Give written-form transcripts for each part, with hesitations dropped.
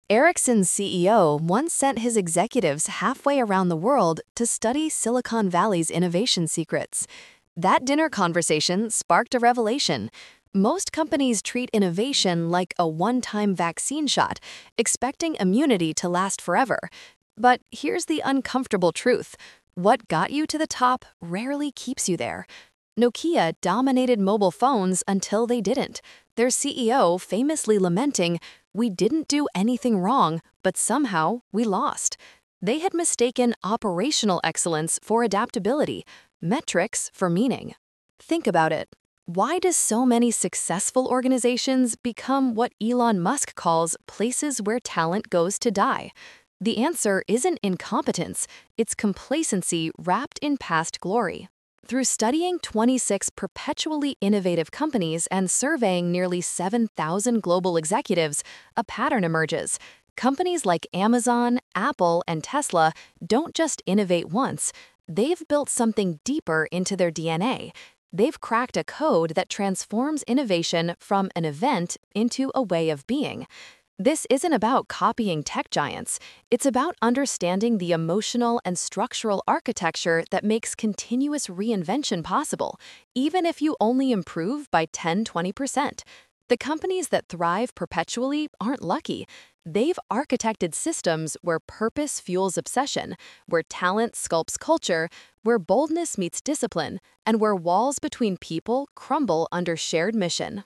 Ericsson's CEO once sent his executives halfway around the world to study Silicon Valley's innovation secrets. That dinner conversation sparked a revelation. Most companies treat innovation like a one-time vaccine shot, expecting immunity to last forever. But here's the uncomfortable truth. What got you to the top rarely keeps you there. Nokia dominated mobile phones until they didn't, their CEO famously lamenting, "We didn't do anything wrong, but somehow we lost." They had mistaken operational excellence for adaptability, metrics for meaning. Think about it. Why do so many successful organizations become what Elon Musk calls places where talent goes to die? The answer isn't incompetence, it's complacency wrapped in past glory. Through studying 26 perpetually innovative companies and surveying nearly 7,000 global executives, a pattern emerges. Companies like Amazon, Apple, and Tesla don't just innovate once, they've built something deeper into their DNA. They've cracked a code that transforms innovation from an event into a way of being. This isn't about copying tech giants. It's about understanding the emotional and structural architecture that makes continuous reinvention possible, even if you only improve by 10–20%. The companies that thrive perpetually aren't lucky. They've architected systems where purpose fuels obsession, where talent sculpts culture, where boldness meets discipline, and where walls between people crumble under shared mission.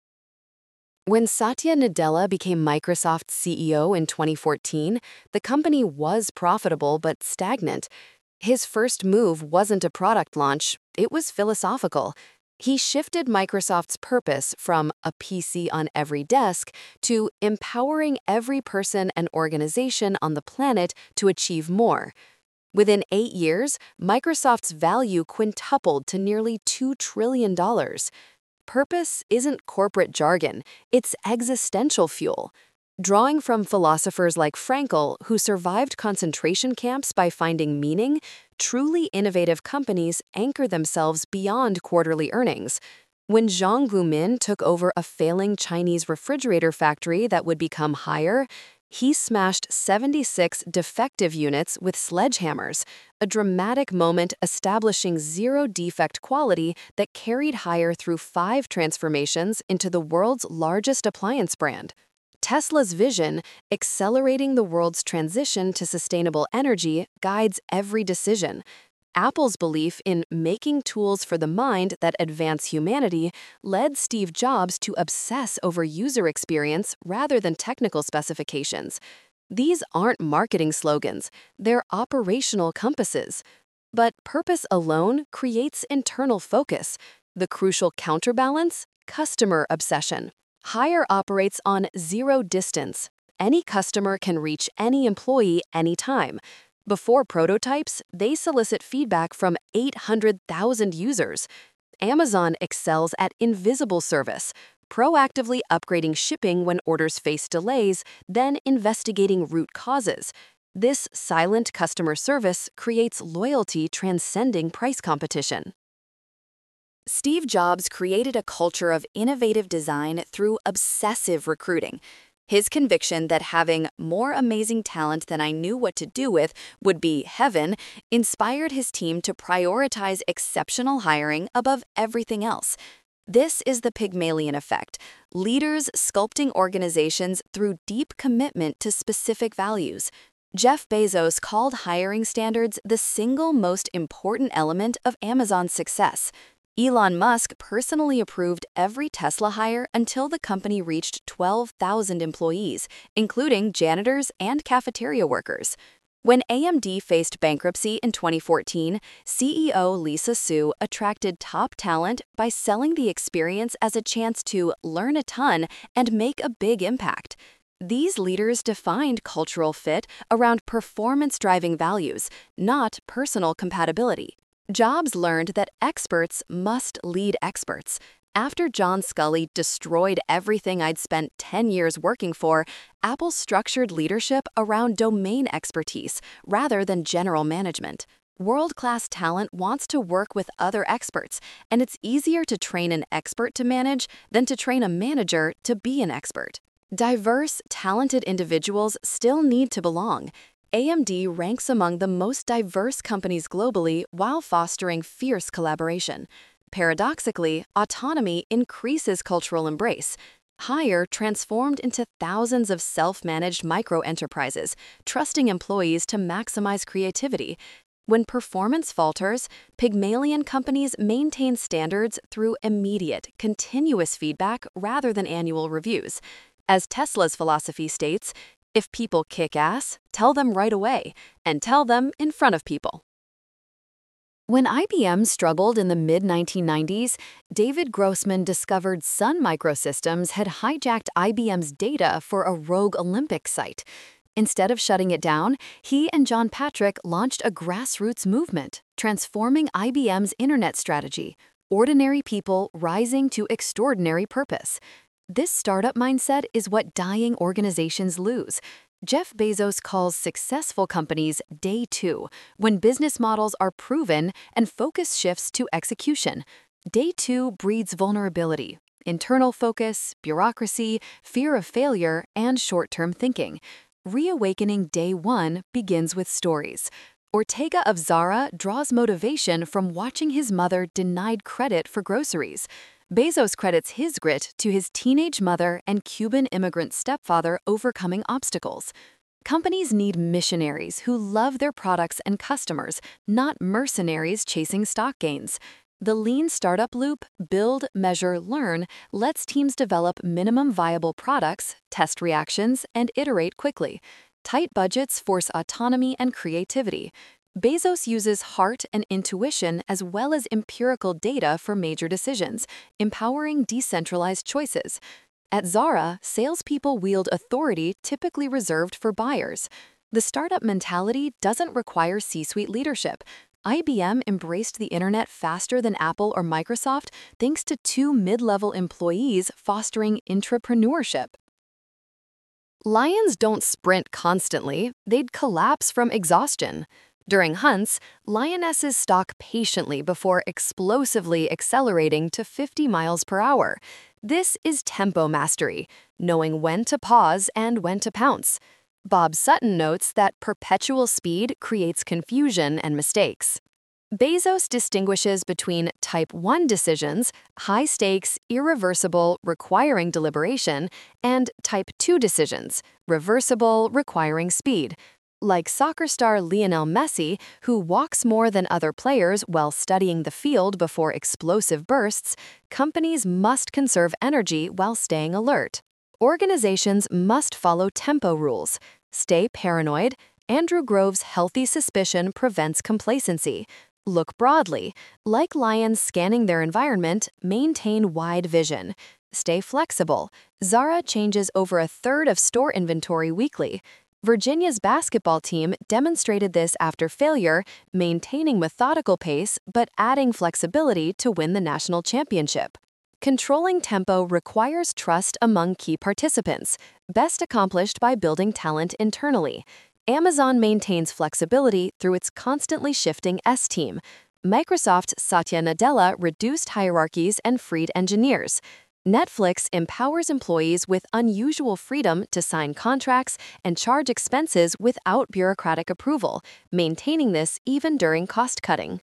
When Satya Nadella became Microsoft's CEO in 2014, the company was profitable but stagnant. His first move wasn't a product launch, it was philosophical. He shifted Microsoft's purpose from a PC on every desk to empowering every person and organization on the planet to achieve more. Within 8 years, Microsoft's value quintupled to nearly $2 trillion. Purpose isn't corporate jargon, it's existential fuel. Drawing from philosophers like Frankl, who survived concentration camps by finding meaning, truly innovative companies anchor themselves beyond quarterly earnings. When Zhang Guomin took over a failing Chinese refrigerator factory that would become Haier, he smashed 76 defective units with sledgehammers, a dramatic moment establishing zero-defect quality that carried Haier through 5 transformations into the world's largest appliance brand. Tesla's vision, accelerating the world's transition to sustainable energy, guides every decision. Apple's belief in making tools for the mind that advance humanity led Steve Jobs to obsess over user experience rather than technical specifications. These aren't marketing slogans, they're operational compasses. But purpose alone creates internal focus. The crucial counterbalance? Customer obsession. Haier operates on zero distance. Any customer can reach any employee anytime. Before prototypes, they solicit feedback from 800,000 users. Amazon excels at invisible service, proactively upgrading shipping when orders face delays, then investigating root causes. This silent customer service creates loyalty transcending price competition. Steve Jobs created a culture of innovative design through obsessive recruiting. His conviction that having more amazing talent than I knew what to do with would be heaven inspired his team to prioritize exceptional hiring above everything else. This is the Pygmalion effect, leaders sculpting organizations through deep commitment to specific values. Jeff Bezos called hiring standards the single most important element of Amazon's success. Elon Musk personally approved every Tesla hire until the company reached 12,000 employees, including janitors and cafeteria workers. When AMD faced bankruptcy in 2014, CEO Lisa Su attracted top talent by selling the experience as a chance to learn a ton and make a big impact. These leaders defined cultural fit around performance-driving values, not personal compatibility. Jobs learned that experts must lead experts. After John Sculley destroyed everything I'd spent 10 years working for, Apple structured leadership around domain expertise rather than general management. World-class talent wants to work with other experts, and it's easier to train an expert to manage than to train a manager to be an expert. Diverse, talented individuals still need to belong. AMD ranks among the most diverse companies globally while fostering fierce collaboration. Paradoxically, autonomy increases cultural embrace. Hire transformed into thousands of self-managed micro-enterprises, trusting employees to maximize creativity. When performance falters, Pygmalion companies maintain standards through immediate, continuous feedback rather than annual reviews. As Tesla's philosophy states, if people kick ass, tell them right away, and tell them in front of people. When IBM struggled in the mid-1990s, David Grossman discovered Sun Microsystems had hijacked IBM's data for a rogue Olympics site. Instead of shutting it down, he and John Patrick launched a grassroots movement, transforming IBM's internet strategy, ordinary people rising to extraordinary purpose. This startup mindset is what dying organizations lose. Jeff Bezos calls successful companies day two, when business models are proven and focus shifts to execution. Day two breeds vulnerability, internal focus, bureaucracy, fear of failure, and short-term thinking. Reawakening day one begins with stories. Ortega of Zara draws motivation from watching his mother denied credit for groceries. Bezos credits his grit to his teenage mother and Cuban immigrant stepfather overcoming obstacles. Companies need missionaries who love their products and customers, not mercenaries chasing stock gains. The lean startup loop, build, measure, learn, lets teams develop minimum viable products, test reactions, and iterate quickly. Tight budgets force autonomy and creativity. Bezos uses heart and intuition as well as empirical data for major decisions, empowering decentralized choices. At Zara, salespeople wield authority typically reserved for buyers. The startup mentality doesn't require C-suite leadership. IBM embraced the internet faster than Apple or Microsoft thanks to two mid-level employees fostering intrapreneurship. Lions don't sprint constantly, they'd collapse from exhaustion. During hunts, lionesses stalk patiently before explosively accelerating to 50 miles per hour. This is tempo mastery, knowing when to pause and when to pounce. Bob Sutton notes that perpetual speed creates confusion and mistakes. Bezos distinguishes between Type 1 decisions, high stakes, irreversible, requiring deliberation, and Type 2 decisions, reversible, requiring speed. Like soccer star Lionel Messi, who walks more than other players while studying the field before explosive bursts, companies must conserve energy while staying alert. Organizations must follow tempo rules. Stay paranoid. Andrew Grove's healthy suspicion prevents complacency. Look broadly. Like lions scanning their environment, maintain wide vision. Stay flexible. Zara changes over a third of store inventory weekly. Virginia's basketball team demonstrated this after failure, maintaining methodical pace but adding flexibility to win the national championship. Controlling tempo requires trust among key participants, best accomplished by building talent internally. Amazon maintains flexibility through its constantly shifting S-team. Microsoft's Satya Nadella reduced hierarchies and freed engineers. Netflix empowers employees with unusual freedom to sign contracts and charge expenses without bureaucratic approval, maintaining this even during cost-cutting.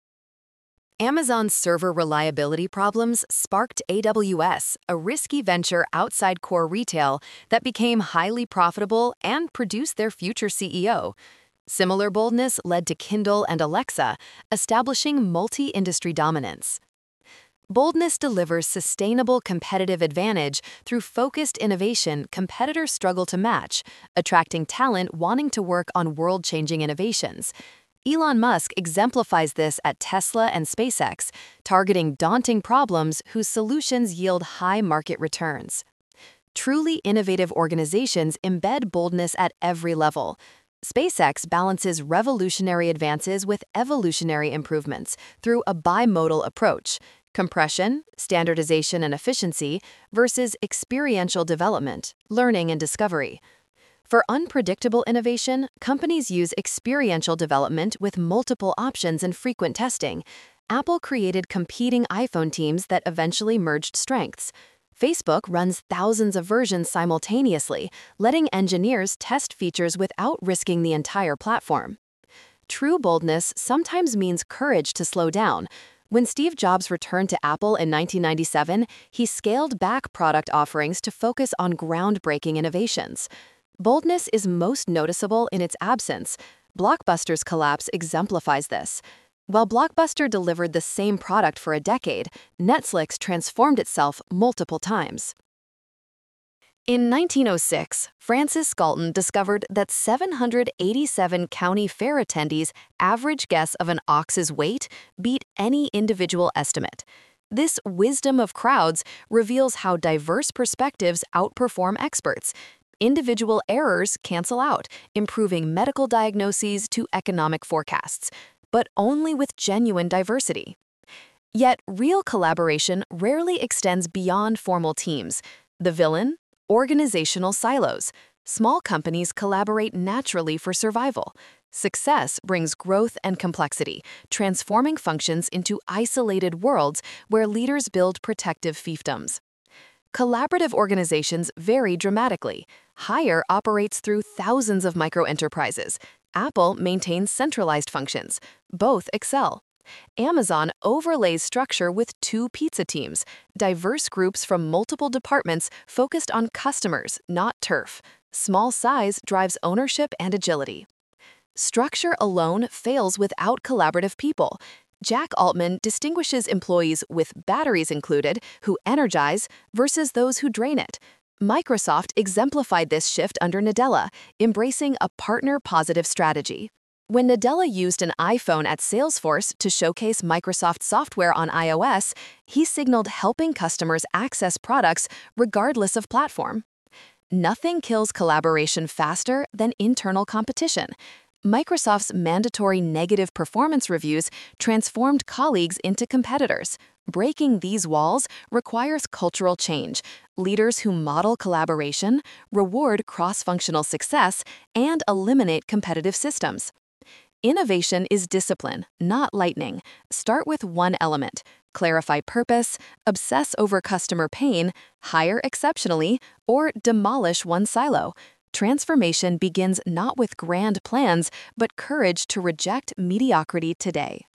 Amazon's server reliability problems sparked AWS, a risky venture outside core retail that became highly profitable and produced their future CEO. Similar boldness led to Kindle and Alexa, establishing multi-industry dominance. Boldness delivers sustainable competitive advantage through focused innovation competitors struggle to match, attracting talent wanting to work on world-changing innovations. Elon Musk exemplifies this at Tesla and SpaceX, targeting daunting problems whose solutions yield high market returns. Truly innovative organizations embed boldness at every level. SpaceX balances revolutionary advances with evolutionary improvements through a bimodal approach: compression, standardization and efficiency, versus experiential development, learning and discovery. For unpredictable innovation, companies use experiential development with multiple options and frequent testing. Apple created competing iPhone teams that eventually merged strengths. Facebook runs thousands of versions simultaneously, letting engineers test features without risking the entire platform. True boldness sometimes means courage to slow down. When Steve Jobs returned to Apple in 1997, he scaled back product offerings to focus on groundbreaking innovations. Boldness is most noticeable in its absence. Blockbuster's collapse exemplifies this. While Blockbuster delivered the same product for a decade, Netflix transformed itself multiple times. In 1906, Francis Galton discovered that 787 county fair attendees' average guess of an ox's weight beat any individual estimate. This wisdom of crowds reveals how diverse perspectives outperform experts. Individual errors cancel out, improving medical diagnoses to economic forecasts, but only with genuine diversity. Yet, real collaboration rarely extends beyond formal teams. The villain? Organizational silos. Small companies collaborate naturally for survival. Success brings growth and complexity, transforming functions into isolated worlds where leaders build protective fiefdoms. Collaborative organizations vary dramatically. Hire operates through thousands of microenterprises. Apple maintains centralized functions. Both excel. Amazon overlays structure with 2 pizza teams, diverse groups from multiple departments focused on customers, not turf. Small size drives ownership and agility. Structure alone fails without collaborative people. Jack Altman distinguishes employees with batteries included who energize versus those who drain it. Microsoft exemplified this shift under Nadella, embracing a partner-positive strategy. When Nadella used an iPhone at Salesforce to showcase Microsoft software on iOS, he signaled helping customers access products regardless of platform. Nothing kills collaboration faster than internal competition. Microsoft's mandatory negative performance reviews transformed colleagues into competitors. Breaking these walls requires cultural change. Leaders who model collaboration, reward cross-functional success, and eliminate competitive systems. Innovation is discipline, not lightning. Start with one element. Clarify purpose, obsess over customer pain, hire exceptionally, or demolish one silo. Transformation begins not with grand plans, but courage to reject mediocrity today.